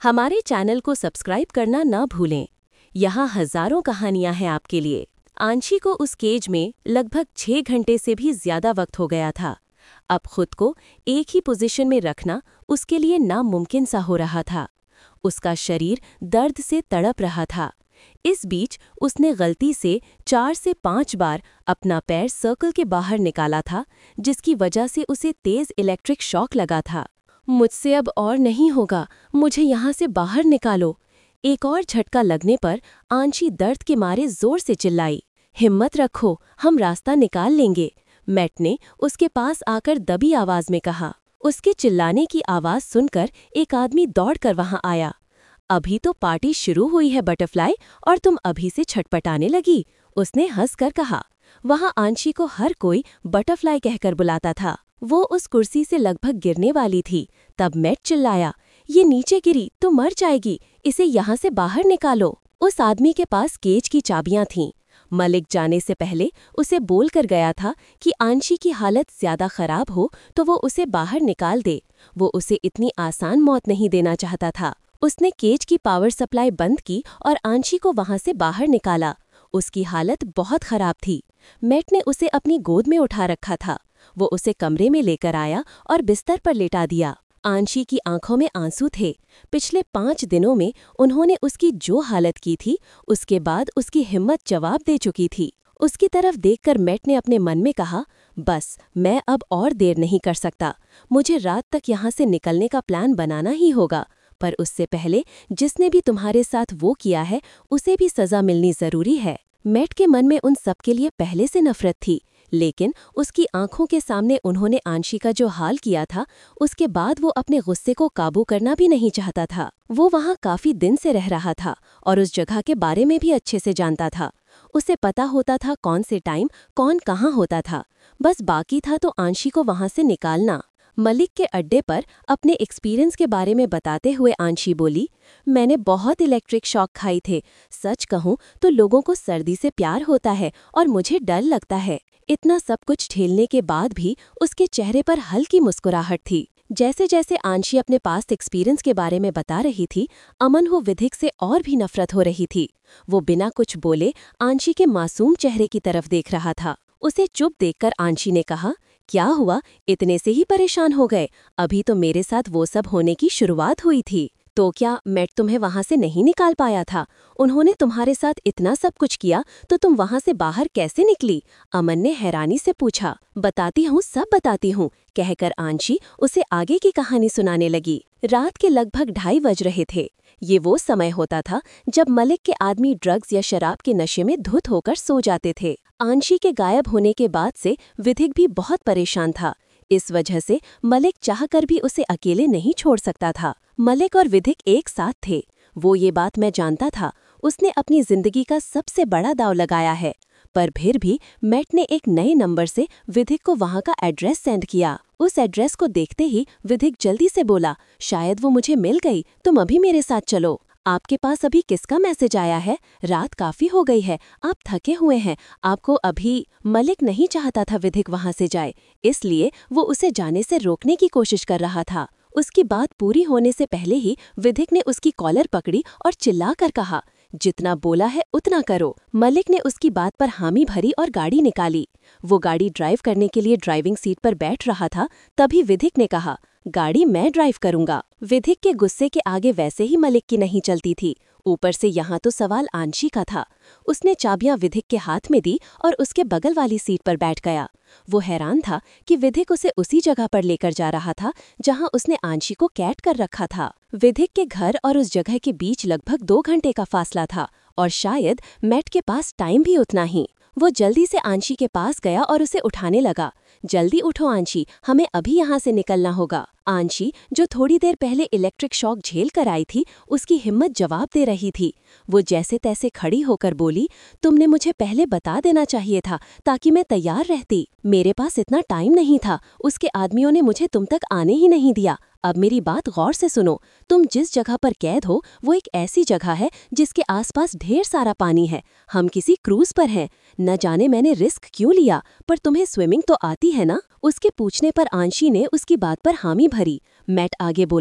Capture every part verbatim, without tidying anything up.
हमारे चैनल को सब्सक्राइब करना न भूलें। यहाँ हजारों कहानियां हैं आपके लिए। आंशी को उस केज में लगभग छह घंटे से भी ज्यादा वक्त हो गया था। अब खुद को एक ही पोजीशन में रखना उसके लिए नामुमकिन सा हो रहा था। उसका शरीर दर्द से तड़प रहा था। इस बीच उसने गलती से चार से पांच बार अपना पैर सर्कल के बाहर निकाला था, जिसकी वजह से उसे तेज इलेक्ट्रिक शॉक लगा था। मुझसे अब और नहीं होगा, मुझे यहाँ से बाहर निकालो। एक और झटका लगने पर आंशी दर्द के मारे जोर से चिल्लाई। हिम्मत रखो, हम रास्ता निकाल लेंगे, मैट ने उसके पास आकर दबी आवाज में कहा। उसके चिल्लाने की आवाज सुनकर एक आदमी दौड़कर वहां आया। अभी तो पार्टी शुरू हुई है बटरफ्लाई, और तुम अभी से छटपटाने लगी, उसने हंसकर कहा। वहां आंशी को हर कोई बटरफ्लाई कहकर बुलाता था। वो उस कुर्सी से लगभग गिरने वाली थी, तब मैट चिल्लाया, ये नीचे गिरी तो मर जाएगी, इसे यहाँ से बाहर निकालो। उस आदमी के पास केज की चाबियां थीं। मलिक जाने से पहले उसे बोल कर गया था कि आंशी की हालत ज्यादा खराब हो तो वो उसे बाहर निकाल दे। वो उसे इतनी आसान मौत नहीं देना चाहता था। उसने केज की पावर सप्लाई बंद की और आंशी को वहां से बाहर निकाला। उसकी हालत बहुत खराब थी। मैट ने उसे अपनी गोद में उठा रखा था। वो उसे कमरे में लेकर आया और बिस्तर पर लेटा दिया। आंशी की आंखों में आंसू थे। पिछले पाँच दिनों में उन्होंने उसकी जो हालत की थी, उसके बाद उसकी हिम्मत जवाब दे चुकी थी। उसकी तरफ देखकर मैट ने अपने मन में कहा, बस मैं अब और देर नहीं कर सकता, मुझे रात तक यहाँ से निकलने का प्लान बनाना ही होगा। पर उससे पहले जिसने भी तुम्हारे साथ वो किया है, उसे भी सज़ा मिलनी ज़रूरी है। मैट के मन में उन सबके लिए पहले से नफरत थी, लेकिन उसकी आंखों के सामने उन्होंने आंशी का जो हाल किया था, उसके बाद वो अपने गुस्से को काबू करना भी नहीं चाहता था। वो वहाँ काफी दिन से रह रहा था और उस जगह के बारे में भी अच्छे से जानता था। उसे पता होता था कौन से टाइम कौन कहाँ होता था। बस बाकी था तो आंशी को वहाँ से निकालना। मलिक के अड्डे पर अपने एक्सपीरियंस के बारे में बताते हुए आंशी बोली, मैंने बहुत इलेक्ट्रिक शॉक खाई थे। सच कहूँ तो लोगों को सर्दी से प्यार होता है और मुझे डर लगता है। इतना सब कुछ झेलने के बाद भी उसके चेहरे पर हल्की मुस्कुराहट थी। जैसे जैसे आंशी अपने पास्ट एक्सपीरियंस के बारे में बता रही थी, अमन वो विधिक से और भी नफरत हो रही थी। वो बिना कुछ बोले आंशी के मासूम चेहरे की तरफ देख रहा था। उसे चुप देखकर आंशी ने कहा, क्या हुआ, इतने से ही परेशान हो गए? अभी तो मेरे साथ वो सब होने की शुरुआत हुई थी। तो क्या मैट तुम्हें वहां से नहीं निकाल पाया था? उन्होंने तुम्हारे साथ इतना सब कुछ किया तो तुम वहां से बाहर कैसे निकली? अमन ने हैरानी से पूछा। बताती हूँ, सब बताती हूँ, कहकर आंशी उसे आगे की कहानी सुनाने लगी। रात के लगभग ढाई बज रहे थे। ये वो समय होता था जब मलिक के आदमी ड्रग्स या शराब के नशे में धुत होकर सो जाते थे। आंशी के गायब होने के बाद से विधिक भी बहुत परेशान था। इस वजह से मलिक चाहकर भी उसे अकेले नहीं छोड़ सकता था। मलिक और विधिक एक साथ थे, वो ये बात मैं जानता था। उसने अपनी जिंदगी का सबसे बड़ा दांव लगाया है। पर फिर भी मैट ने एक नए नंबर से विधिक को वहां का एड्रेस सेंड किया। उस एड्रेस को देखते ही विधिक जल्दी से बोला, शायद वो मुझे मिल गई, तुम अभी मेरे साथ चलो। आपके पास अभी किसका मैसेज आया है? रात काफी हो गई है, आप थके हुए हैं, आपको अभी। मलिक नहीं चाहता था विधिक वहां से जाए, इसलिए वो उसे जाने से रोकने की कोशिश कर रहा था। उसकी बात पूरी होने से पहले ही विधिक ने उसकी कॉलर पकड़ी और चिल्लाकर कहा, जितना बोला है उतना करो। मलिक ने उसकी बात पर हामी भरी और गाड़ी निकाली। वो गाड़ी ड्राइव करने के लिए ड्राइविंग सीट पर बैठ रहा था, तभी विधिक ने कहा, गाड़ी मैं ड्राइव करूंगा। विधिक के गुस्से के आगे वैसे ही मलिक की नहीं चलती थी, ऊपर से यहाँ तो सवाल आंशी का था। उसने चाबियां विधिक के हाथ में दी और उसके बगल वाली सीट पर बैठ गया। वो हैरान था कि विधिक उसे उसी जगह पर लेकर जा रहा था जहां उसने आंशी को कैद कर रखा था। विधिक के घर और उस जगह के बीच लगभग दो घंटे का फासला था और शायद मैट के पास टाइम भी उतना ही। वो जल्दी से आंशी के पास गया और उसे उठाने लगा। जल्दी उठो आंशी, हमें अभी यहाँ से निकलना होगा। आंशी, जो थोड़ी देर पहले इलेक्ट्रिक शॉक झेल कर आई थी, उसकी हिम्मत जवाब दे रही थी। वो जैसे तैसे खड़ी होकर बोली, तुमने मुझे पहले बता देना चाहिए था ताकि मैं तैयार रहती। मेरे पास इतना टाइम नहीं था, उसके आदमियों ने मुझे तुम तक आने ही नहीं दिया। अब मेरी बात गौर से सुनो, तुम जिस जगह पर कैद हो वो एक ऐसी जगह है जिसके आसपास ढेर सारा पानी है। हम किसी क्रूज पर हैं। न जाने मैंने रिस्क क्यों लिया, पर तुम्हें स्विमिंग तो आती है ना? उसके पूछने पर आंशी ने उसकी बात पर हामी भरी। मैट आगे बोला,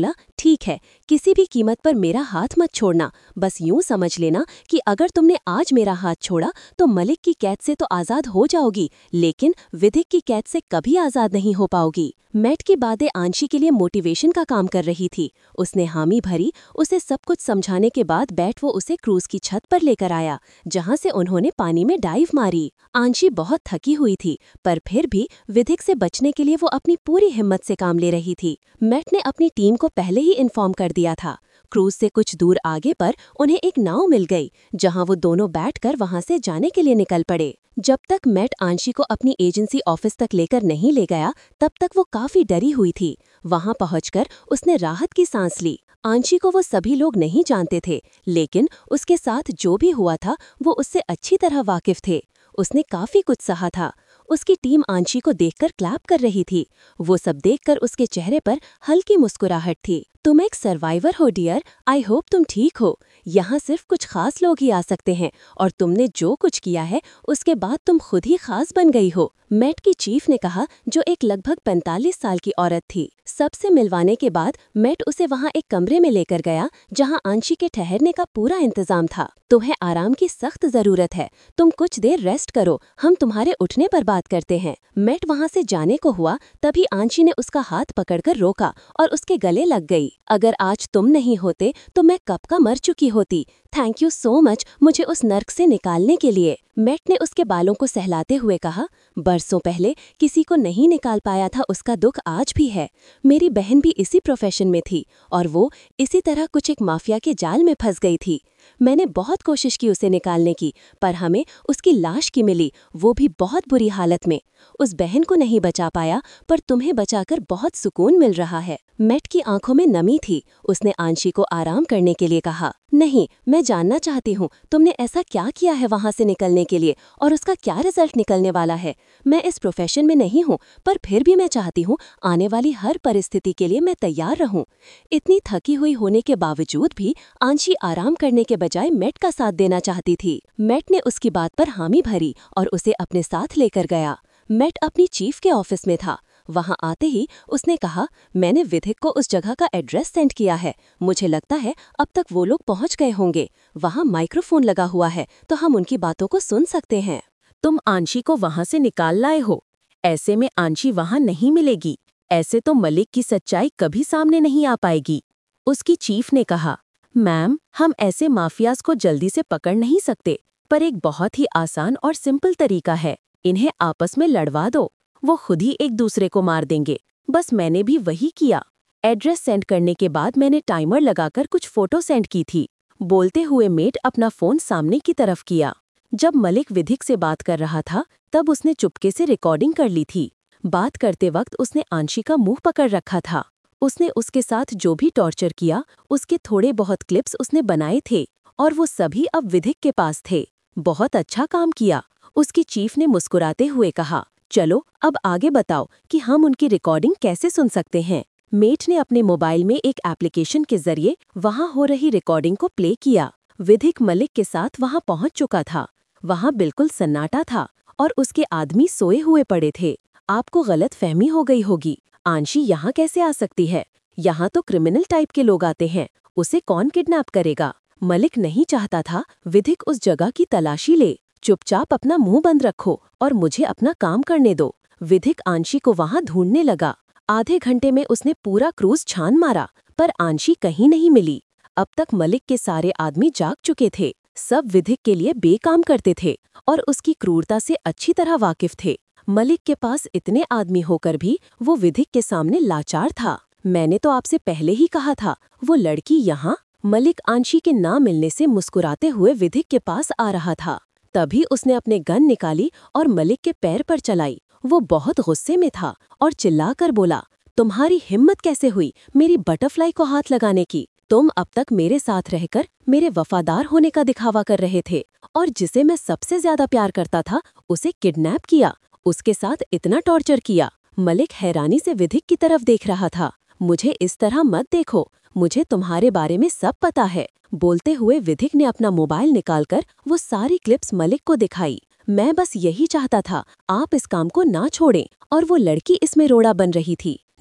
ठीक है, किसी भी कीमत पर मेरा हाथ मत छोड़ना। बस यूं समझ लेना कि अगर तुमने आज मेरा हाथ छोड़ा तो मलिक की कैद से तो आज़ाद हो जाओगी, लेकिन विधिक की कैद से कभी आज़ाद नहीं हो पाओगी। मैट की बातें आंशी के लिए मोटिवेशन का काम कर रही थी। उसने हामी भरी। उसे सब कुछ समझाने के बाद बैट वो उसे क्रूज की छत पर लेकर आया, जहां से उन्होंने पानी में डाइव मारी। आंशी बहुत थकी हुई थी, पर फिर भी विधिक से बचने के लिए वो अपनी पूरी हिम्मत से काम ले रही थी। मैट ने अपनी टीम को पहले ही इन्फॉर्म कर दिया था। क्रूज से कुछ दूर आगे पर उन्हें एक नाव मिल गई, जहां वो दोनों बैठकर वहां से जाने के लिए निकल पड़े। जब तक मैट आंशी को अपनी एजेंसी ऑफिस तक लेकर नहीं ले गया, तब तक वो काफी डरी हुई थी। वहां पहुंचकर उसने राहत की सांस ली। आंशी को वो सभी लोग नहीं जानते थे, लेकिन उसके साथ जो भी हुआ था वो उससे अच्छी तरह वाकिफ थे। उसने काफी कुछ सहा था। उसकी टीम आंशी को देखकर क्लैप कर रही थी। वो सब देखकर उसके चेहरे पर हल्की मुस्कुराहट थी। तुम एक सर्वाइवर हो डियर, आई होप तुम ठीक हो। यहाँ सिर्फ कुछ खास लोग ही आ सकते हैं, और तुमने जो कुछ किया है उसके बाद तुम खुद ही खास बन गई हो, मैट की चीफ ने कहा, जो एक लगभग पैंतालीस साल की औरत थी। सबसे मिलवाने के बाद मैट उसे वहाँ एक कमरे में लेकर गया, जहाँ आंशी के ठहरने का पूरा इंतजाम था। तुम्हें आराम की सख्त जरूरत है, तुम कुछ देर रेस्ट करो, हम तुम्हारे उठने पर बात करते हैं। मैट वहाँ से जाने को हुआ, तभी आंशी ने उसका हाथ पकड़कर रोका और उसके गले लग गई। अगर आज तुम नहीं होते तो मैं कब का मर चुकी होती। थैंक यू सो मच मुझे उस नर्क से निकालने के लिए, मैट ने उसके बालों को सहलाते हुए कहा। बरसों पहले किसी को नहीं निकाल पाया था, उसका दुख आज भी है। मेरी बहन भी इसी प्रोफेशन में थी, और वो इसी तरह कुछ एक माफिया के जाल में फंस गई थी। मैंने बहुत कोशिश की उसे निकालने की, पर हमें उसकी लाश की मिली, वो भी बहुत बुरी हालत में। उस बहन को नहीं बचा पाया, पर तुम्हें बचाकर बहुत सुकून मिल रहा है। मैट की आंखों में नमी थी। उसने आंशी को आराम करने के लिए कहा, नहीं, मैं जानना चाहती हूँ तुमने ऐसा क्या किया है वहाँ से निकलने के लिए, और उसका क्या रिजल्ट निकलने वाला है। मैं इस प्रोफेशन में नहीं हूँ, पर फिर भी मैं चाहती हूँ आने वाली हर परिस्थिति के लिए मैं तैयार रहूँ। इतनी थकी हुई होने के बावजूद भी आंशी आराम करने के बजाय मैट का साथ देना चाहती थी। मैट ने उसकी बात पर हामी भरी और उसे अपने साथ लेकर गया। मैट अपनी चीफ के ऑफिस में था। वहां आते ही उसने कहा, मैंने विधिक को उस जगह का एड्रेस सेंड किया है। मुझे लगता है अब तक वो लोग पहुंच गए होंगे। वहां माइक्रोफोन लगा हुआ है, तो हम उनकी बातों को सुन सकते हैं। तुम आंशी को वहां से निकाल लाए हो। ऐसे में आंशी वहां नहीं मिलेगी। ऐसे तो मलिक की सच्चाई कभी सामने नहीं आ पाएगी, उसकी चीफ ने कहा। मैम, हम ऐसे माफियाज को जल्दी से पकड़ नहीं सकते, पर एक बहुत ही आसान और सिंपल तरीका है। इन्हें आपस में लड़वा दो, वो खुद ही एक दूसरे को मार देंगे। बस मैंने भी वही किया। एड्रेस सेंड करने के बाद मैंने टाइमर लगाकर कुछ फोटो सेंड की थी। बोलते हुए मेट अपना फोन सामने की तरफ किया। जब मलिक विधिक से बात कर रहा था, तब उसने चुपके से रिकॉर्डिंग कर ली थी। बात करते वक्त उसने आंशी का मुंह पकड़ रखा था। उसने उसके साथ जो भी टॉर्चर किया, उसके थोड़े बहुत क्लिप्स उसने बनाए थे, और वो सभी अब विधिक के पास थे। बहुत अच्छा काम किया, उसकी चीफ ने मुस्कुराते हुए कहा। चलो अब आगे बताओ कि हम उनकी रिकॉर्डिंग कैसे सुन सकते हैं। मेट ने अपने मोबाइल में एक एप्लीकेशन के जरिए वहां हो रही रिकॉर्डिंग को प्ले किया। विधिक मलिक के साथ वहां पहुंच चुका था। वहां बिल्कुल सन्नाटा था, और उसके आदमी सोए हुए पड़े थे। आपको गलत फहमी हो गई होगी, आंशी यहाँ कैसे आ सकती है? यहाँ तो क्रिमिनल टाइप के लोग आते हैं, उसे कौन किडनैप करेगा? मलिक नहीं चाहता था विधिक उस जगह की तलाशी ले। चुपचाप अपना मुंह बंद रखो और मुझे अपना काम करने दो। विधिक आंशी को वहां ढूंढने लगा। आधे घंटे में उसने पूरा क्रूज छान मारा, पर आंशी कहीं नहीं मिली। अब तक मलिक के सारे आदमी जाग चुके थे। सब विधिक के लिए बेकाम करते थे और उसकी क्रूरता से अच्छी तरह वाकिफ थे। मलिक के पास इतने आदमी होकर भी वो विधिक के सामने लाचार था। मैंने तो आपसे पहले ही कहा था, वो लड़की यहाँ। मलिक आंशी के ना मिलने से मुस्कुराते हुए विधिक के पास आ रहा था। तभी उसने अपने गन निकाली और मलिक के पैर पर चलाई। वो बहुत गुस्से में था और चिल्लाकर बोला, तुम्हारी हिम्मत कैसे हुई मेरी बटरफ्लाई को हाथ लगाने की? तुम अब तक मेरे साथ रहकर मेरे वफादार होने का दिखावा कर रहे थे, और जिसे मैं सबसे ज्यादा प्यार करता था उसे किडनैप किया, उसके साथ इतना टॉर्चर किया। मलिक हैरानी से विधिक की तरफ देख रहा था। मुझे इस तरह मत देखो, मुझे तुम्हारे बारे में सब पता है। बोलते हुए विधिक ने अपना मोबाइल निकालकर वो सारी क्लिप्स मलिक को दिखाई। मैं बस यही चाहता था, आप इस काम को ना छोड़ें। और वो लड़की इसमें रोड़ा बन रही थी।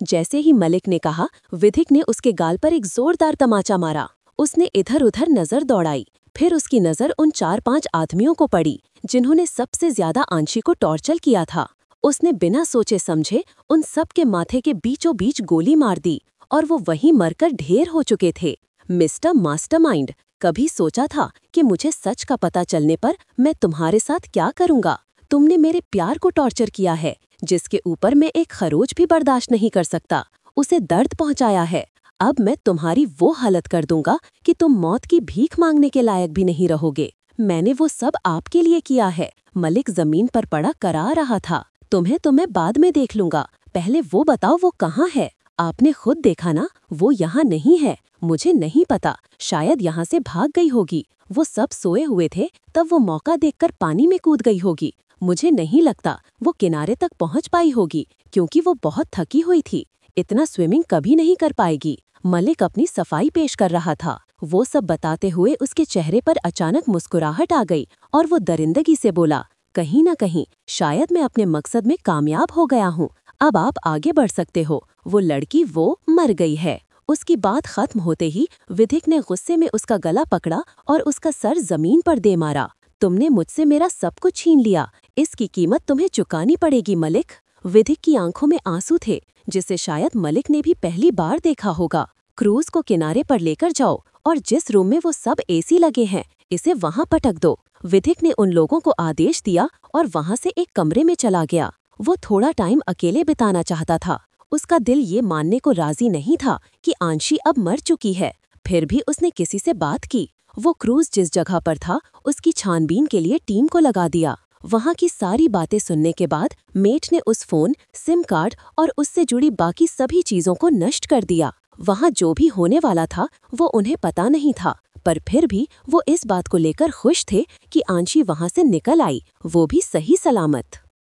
जैसे ही मलिक ने कहा, विधिक ने उसके गाल पर एक जोरदार तमाचा मारा। उसने इधर उधर नजर दौड़ाई, फिर उसकी नजर उन चार पांच आदमियों को पड़ी जिन्होंने सबसे ज्यादा आंशी को टॉर्चर किया था। उसने बिना सोचे समझे उन सब के माथे के बीचों बीच गोली मार दी और वो वहीं मरकर ढेर हो चुके थे। मिस्टर मास्टरमाइंड, कभी सोचा था कि मुझे सच का पता चलने पर मैं तुम्हारे साथ क्या करूंगा? तुमने मेरे प्यार को टॉर्चर किया है, जिसके ऊपर मैं एक खरोच भी बर्दाश्त नहीं कर सकता। उसे दर्द पहुंचाया है। अब मैं तुम्हारी वो हालत कर दूंगा कि तुम मौत की भीख मांगने के लायक भी नहीं रहोगे। मैंने वो सब आपके लिए किया है। मलिक जमीन पर पड़ा करा रहा था। तुम्हें तो मैं बाद में देख लूंगा, पहले वो बताओ वो कहाँ है? आपने खुद देखा ना, वो यहाँ नहीं है। मुझे नहीं पता, शायद यहाँ से भाग गई होगी। वो सब सोए हुए थे, तब वो मौका देखकर पानी में कूद गई होगी। मुझे नहीं लगता वो किनारे तक पहुँच पाई होगी, क्योंकि वो बहुत थकी हुई थी। इतना स्विमिंग कभी नहीं कर पाएगी। मलिक अपनी सफाई पेश कर रहा था। वो सब बताते हुए उसके चेहरे पर अचानक मुस्कुराहट आ गई और वो दरिंदगी से बोला, कहीं ना कहीं शायद मैं अपने मकसद में कामयाब हो गया हूँ। अब आप आगे बढ़ सकते हो। वो लड़की वो मर गई है। उसकी बात खत्म होते ही विधिक ने गुस्से में उसका गला पकड़ा और उसका सर जमीन पर दे मारा। तुमने मुझसे मेरा सब कुछ छीन लिया, इसकी कीमत तुम्हें चुकानी पड़ेगी मलिक। विधिक की आंखों में आंसू थे, जिसे शायद मलिक ने भी पहली बार देखा होगा। क्रूज को किनारे पर लेकर जाओ और जिस रूम में वो सब एसी लगे हैं, इसे वहां पटक दो। विधिक ने उन लोगों को आदेश दिया और वहां से एक कमरे में चला गया। वो थोड़ा टाइम अकेले बिताना चाहता था। उसका दिल ये मानने को राजी नहीं था कि आंशी अब मर चुकी है। फिर भी उसने किसी से बात की। वो क्रूज जिस जगह पर था, उसकी छानबीन के लिए टीम को लगा दिया। वहां की सारी बातें सुनने के बाद मेट ने उस फोन, सिम कार्ड और उससे जुड़ी बाकी सभी चीजों को नष्ट कर दिया। वहां जो भी होने वाला था वो उन्हें पता नहीं था, पर फिर भी वो इस बात को लेकर खुश थे कि आंशी वहां से निकल आई, वो भी सही सलामत।